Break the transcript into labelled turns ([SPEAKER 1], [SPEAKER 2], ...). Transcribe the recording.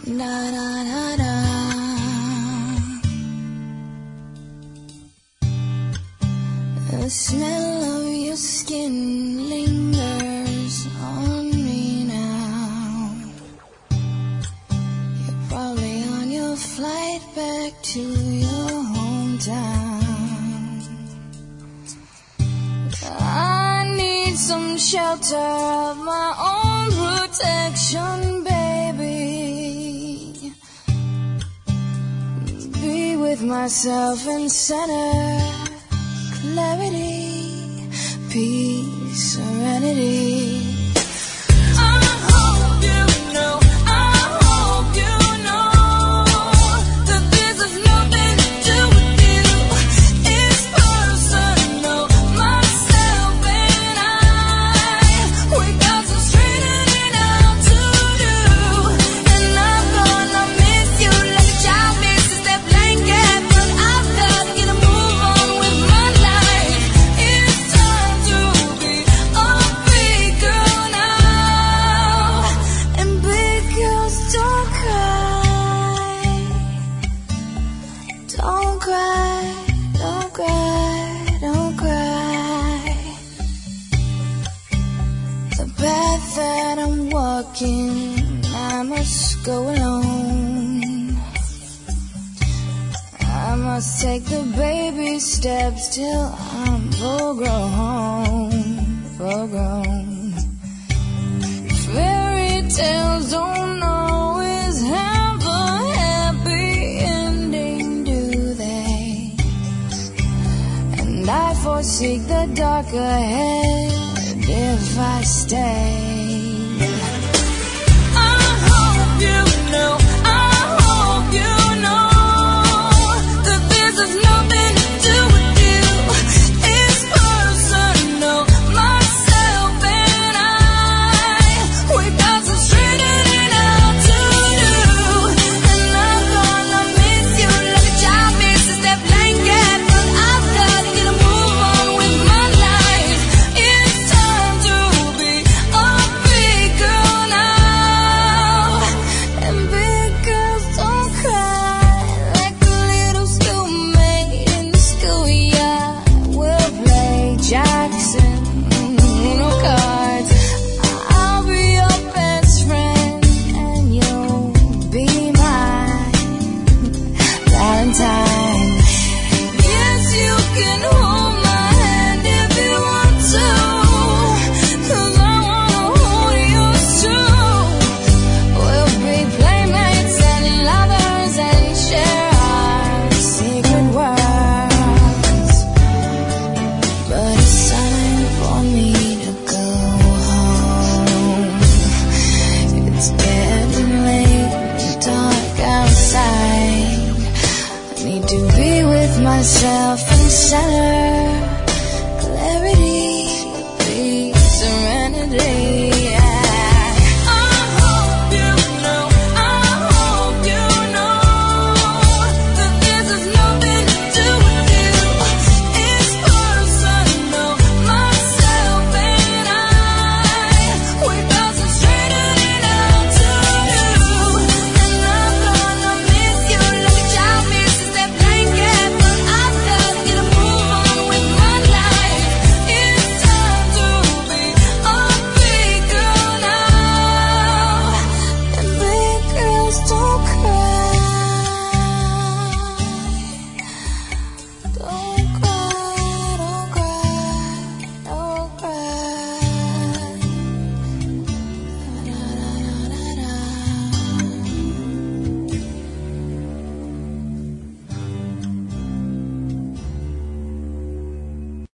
[SPEAKER 1] Da, da, da, da. The smell of your skin lingers on me now. You're probably on your flight back to your hometown. I need some shelter of my own protection, baby. Be with myself in center. Clarity, peace, serenity. I hope you know that this has nothing to do with you. It's personal, myself and I. We got some straightening out to do. And I'm gonna miss you like a child misses their blanket. But I've got to get a move on with my life. It's time to be a big girl now. And big girls don't cry. Don't cry, don't cry, don't cry. The path that I'm walking, I must go alone. I must take the baby steps till I'm full grown. Fairy tales don't always have a happy ending, do they? And I foresee the dark ahead if I stay. I hope you know that this has nothing to do with you. It's personal, myself and I. We got some straightening out to do. And I'm gonna miss you like a child misses their blanket. But I've got to get a move on with my life. It's time to be a big girl now. And big girls don't cry like a little schoolmate in the schoolyard. We'll play Jackson, Uno cards. I'll be your best friend and you'll be my Valentine. Yes, you can hold my hand if you want to, 'cause I wanna hold yours too. We'll be playmates and lovers and share our secret worlds. But it's time for me to go home. It's getting late and dark outside. I need to be with myself in center.